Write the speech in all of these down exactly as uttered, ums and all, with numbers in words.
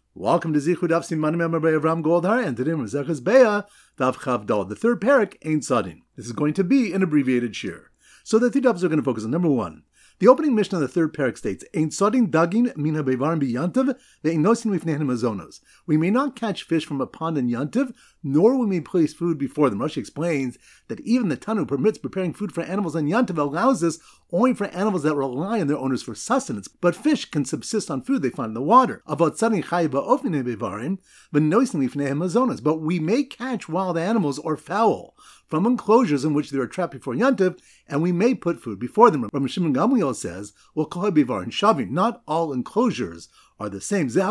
Welcome to Zichud Daf Siman Memar by Avram Goldhar, and today Maseches Beah Daf Chav Dal, the third parak, Ein Sadin. This is going to be an abbreviated shir. So the three dafs are going to focus on number one. The opening mission of the third parak states, Ein Sadin Dagin Min HaBevarim B'Yantav Ve'ein Nosin Lifneihem Mazonos. We may not catch fish from a pond in Yantav, nor we may place food before them. Rashi explains that even the Tanu permits preparing food for animals on Yantav, allows this only for animals that rely on their owners for sustenance, but fish can subsist on food they find in the water. But we may catch wild animals or fowl from enclosures in which they are trapped before Yantav, and we may put food before them. Rabbi Shimon Gamliel says, not all enclosures are the same. This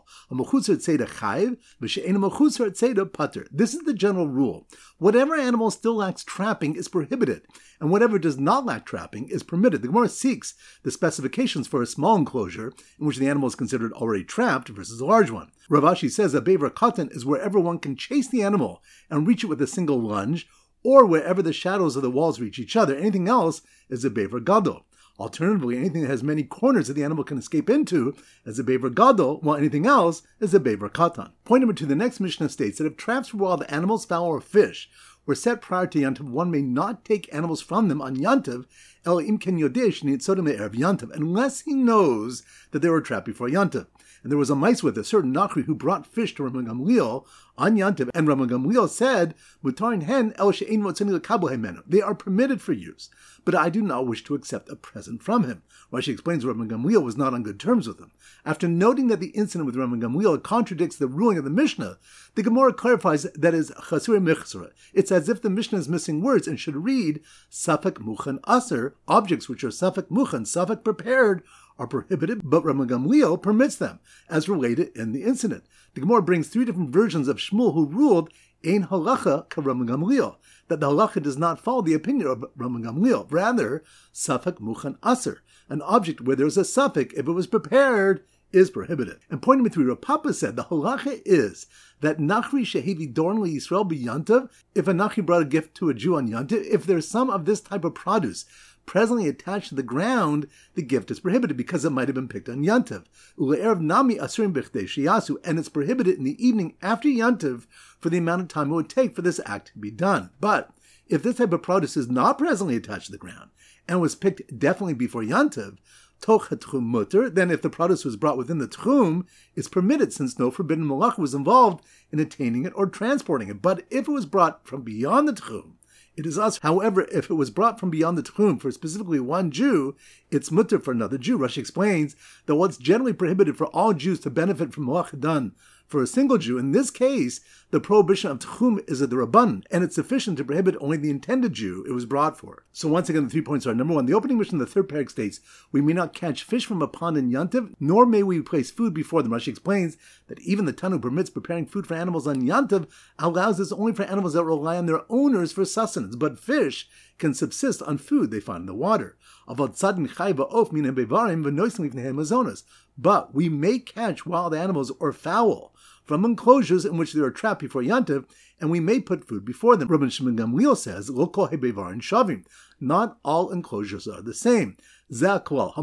is the general rule. Whatever animal still lacks trapping is prohibited, and whatever does not lack trapping is permitted. The Gemara seeks the specifications for a small enclosure in which the animal is considered already trapped versus a large one. Rav Ashi says a bever katan is wherever one can chase the animal and reach it with a single lunge, or wherever the shadows of the walls reach each other. Anything else is a bever gadol. Alternatively, anything that has many corners that the animal can escape into is a bever gadol, while anything else is a bever katan. Point number two, the next Mishnah states that if traps for wild animals, fowl, or fish were set prior to Yantav, one may not take animals from them on Yantav, el im ken yodeh shenitzodem erev Yantav, unless he knows that they were trapped before Yantav. And there was a mice with a certain Nachri who brought fish to Rabban Gamliel on Yantav, and Rabban Gamliel said, "Mutarin hen el she'ein motzeni lekabel hemenu." They are permitted for use, but I do not wish to accept a present from him. Rashi explains Rabban Gamliel was not on good terms with him. After noting that the incident with Rabban Gamliel contradicts the ruling of the Mishnah, the Gemara clarifies that is chasur mechsura. It's as if the Mishnah is missing words and should read safek muchan aser. Objects which are safek muchan, safek prepared, are prohibited, but Rabban Gamliel permits them, as related in the incident. The Gemara brings three different versions of Shmuel, who ruled ein halacha ka Rabban Gamliel, that the halacha does not follow the opinion of Rabban Gamliel. Rather, safek muchan aser, an object where there is a safek, if it was prepared, is prohibited. And point number three, Rav Papa said the halacha is that Nachri shehevi dorn li Yisrael b'Yantav, if a Nachri brought a gift to a Jew on Yantav, if there's some of this type of produce presently attached to the ground, the gift is prohibited because it might have been picked on Yantav. Ule'erev nami asurim b'chdei sheyasu, and it's prohibited in the evening after Yantav for the amount of time it would take for this act to be done. But if this type of produce is not presently attached to the ground and was picked definitely before Yantav, toch hatchum mutter, then if the produce was brought within the tchum, it's permitted, since no forbidden malach was involved in attaining it or transporting it. But if it was brought from beyond the tchum, it is us. However, if it was brought from beyond the tchum for specifically one Jew, it's mutter for another Jew. Rashi explains that what's generally prohibited for all Jews to benefit from malach done for a single Jew, in this case, the prohibition of tchum is a d'rabbanan, and it's sufficient to prohibit only the intended Jew it was brought for. So once again, the three points are: number one, the opening mission of the third parak states, we may not catch fish from a pond in Yantav, nor may we place food before them. Rashi explains that even the Tanu permits preparing food for animals on Yantav, allows this only for animals that rely on their owners for sustenance, but fish can subsist on food they find in the water. But we may catch wild animals or fowl from enclosures in which they are trapped before Yantav, and we may put food before them. Rabbi Shimon Gamliel says, Lo kol hebevarim shavim. Not all enclosures are the same. This is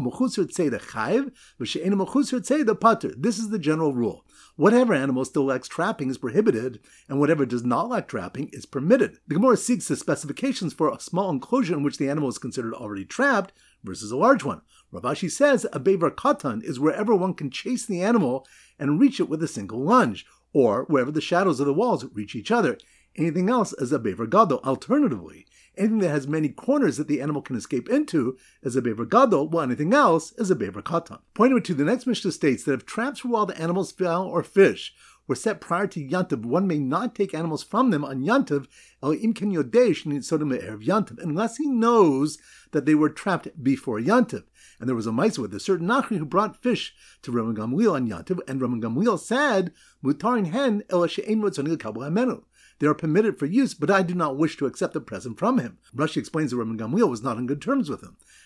the general rule. Whatever animal still lacks trapping is prohibited, and whatever does not lack trapping is permitted. The Gemara seeks the specifications for a small enclosure in which the animal is considered already trapped versus a large one. Rav Ashi says a bever katan is wherever one can chase the animal and reach it with a single lunge, or wherever the shadows of the walls reach each other. Anything else is a bever gadol. Alternatively, anything that has many corners that the animal can escape into is a bever gadol, while anything else is a bever katan. Point number two, the next Mishnah states that if traps for wild animals, fowl, or fish were set prior to Yantav, one may not take animals from them on Yantav, el im ken yodeh shenitzodem erev Yantav, unless he knows that they were trapped before Yantav. And there was a mice with a certain Nachri who brought fish to Rabban Gamliel on Yantav, and Rabban Gamliel said, Mutarin hen el she'ein motzeni lekabel hemenu. They are permitted for use, but I do not wish to accept a present from him. Rashi explains that Rabban Gamliel was not on good terms with him.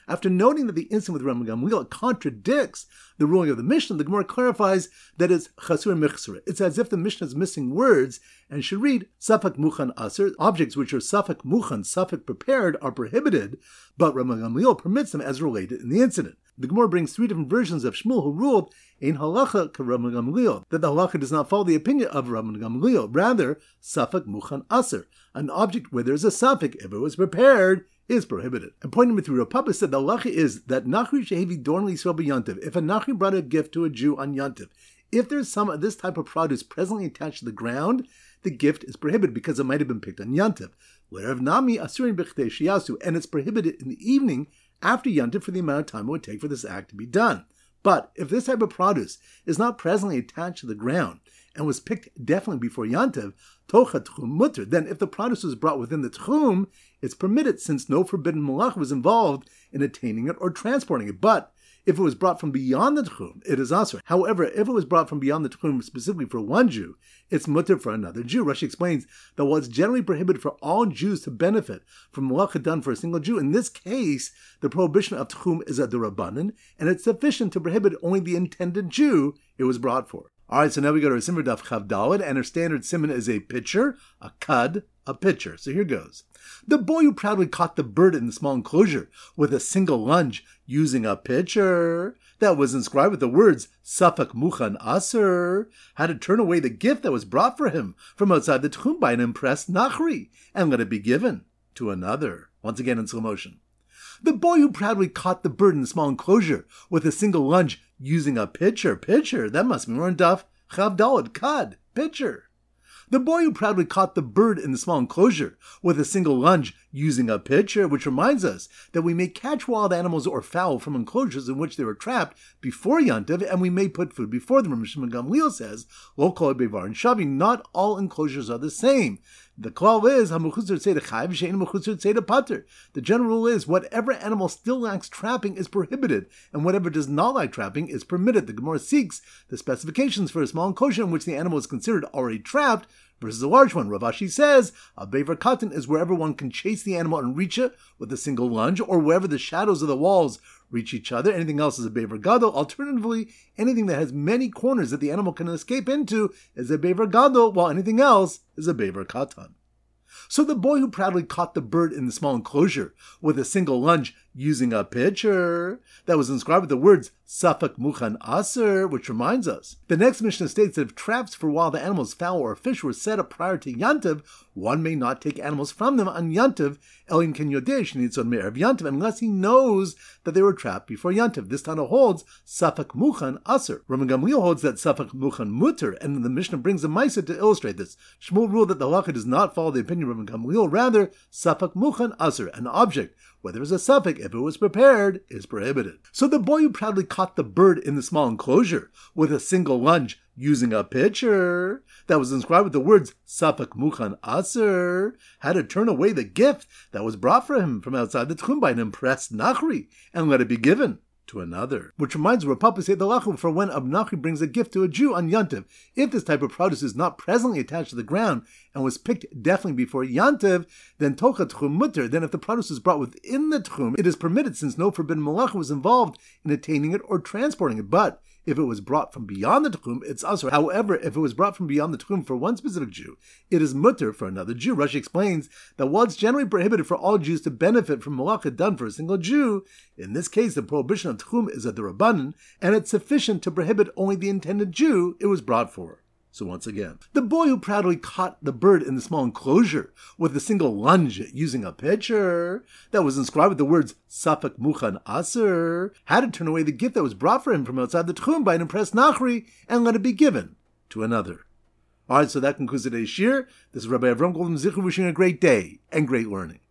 After noting that the incident with Rabban Gamliel contradicts the ruling of the Mishnah, the Gemara clarifies that it's chasur michsura. It's as if the Mishnah is missing words and should read safak muchan aser. Objects which are safak muchan, safak prepared, are prohibited, but Rabban Gamliel permits them as related in the incident. The Gemara brings three different versions of Shmuel, who ruled in halacha ka Rabban Gamliel, that the halacha does not follow the opinion of Rabban Gamliel, rather safak muchan aser. An object where there is a safek, if it was prepared, is prohibited. And point number three, Rav Papa said the halacha is that nachri shehevi dorn l'Yisrael b'yantiv. If a nachri brought a gift to a Jew on yantiv, if there's some of this type of produce presently attached to the ground, the gift is prohibited because it might have been picked on yantiv. L'erev nami asurin b'chtei shiyasu, and it's prohibited in the evening after yantiv for the amount of time it would take for this act to be done. But if this type of produce is not presently attached to the ground and was picked definitely before yantiv, tocha tchum mutter, then if the produce was brought within the tchum, it's permitted since no forbidden malach was involved in attaining it or transporting it. But if it was brought from beyond the tchum, it is asur. However, if it was brought from beyond the tchum specifically for one Jew, it's mutter for another Jew. Rashi explains that while it's generally prohibited for all Jews to benefit from malacha done for a single Jew, in this case, the prohibition of tchum is a d'Rabbanan, and it's sufficient to prohibit only the intended Jew it was brought for. Alright, so now we go to our Simmer Daf Chav Daled, and our standard simon is a pitcher, a cud, a pitcher. So here goes. The boy who proudly caught the bird in the small enclosure with a single lunge using a pitcher that was inscribed with the words Safak Muchan Aser had to turn away the gift that was brought for him from outside the tchum by an impressed nachri and let it be given to another. Once again in slow motion. The boy who proudly caught the bird in the small enclosure with a single lunge using a pitcher. Pitcher, that must be more in Daf Chav Daled, Kad, pitcher. The boy who proudly caught the bird in the small enclosure with a single lunge using a pitcher, which reminds us that we may catch wild animals or fowl from enclosures in which they were trapped before Yantiv, and we may put food before them. Rabban Gamliel says, Lo kol bevar and shavi, not all enclosures are the same. The klal is, the general rule is, whatever animal still lacks trapping is prohibited, and whatever does not lack trapping is permitted. The Gemara seeks the specifications for a small enclosure in which the animal is considered already trapped versus a large one. Rav Ashi says, a bever katan is wherever one can chase the animal and reach it with a single lunge, or wherever the shadows of the walls reach each other. Anything else is a bever gadol. Alternatively, anything that has many corners that the animal can escape into is a bever gadol, while anything else is a bever katan. So the boy who proudly caught the bird in the small enclosure with a single lunge using a pitcher that was inscribed with the words Safak Muchan Aser, which reminds us. The next Mishnah states that if traps for wild animals, fowl, or fish were set up prior to Yantiv, one may not take animals from them on Yantiv, Elin Ken Yodeh Shenitzon Me'erev Yantiv, unless he knows that they were trapped before Yantiv. This Tana holds Safak Muchan Aser. Rabban Gamliel holds that Safak Muchan Mutter, and the Mishnah brings a Maisa to illustrate this. Shmuel ruled that the halacha does not follow the opinion of Rabban Gamliel, rather Safak Muchan Aser, an object, whether it's a suffix, if it was prepared, is prohibited. So the boy who proudly caught the bird in the small enclosure with a single lunge using a pitcher that was inscribed with the words Safak Muchan Aser had to turn away the gift that was brought for him from outside the tchum by an impressed nachri and let it be given to another. Which reminds Rav Papa said the lachum for when a nachri brings a gift to a Jew on Yantiv. If this type of produce is not presently attached to the ground and was picked definitely before Yantiv, then tocha tchum mutter. Then if the produce is brought within the tchum, it is permitted since no forbidden malacha was involved in attaining it or transporting it. But if it was brought from beyond the tchum, it's asur. However, if it was brought from beyond the tchum for one specific Jew, it is mutter for another Jew. Rashi explains that while it's generally prohibited for all Jews to benefit from malacha done for a single Jew, in this case the prohibition of tchum is a d'Rabbanan, and it's sufficient to prohibit only the intended Jew it was brought for. So once again, the boy who proudly caught the bird in the small enclosure with a single lunge using a pitcher that was inscribed with the words Safak Muchan Aser had to turn away the gift that was brought for him from outside the tchum by an impressed nachri and let it be given to another. Alright, so that concludes today's shir. This is Rabbi Avram Golden Zichur wishing a great day and great learning.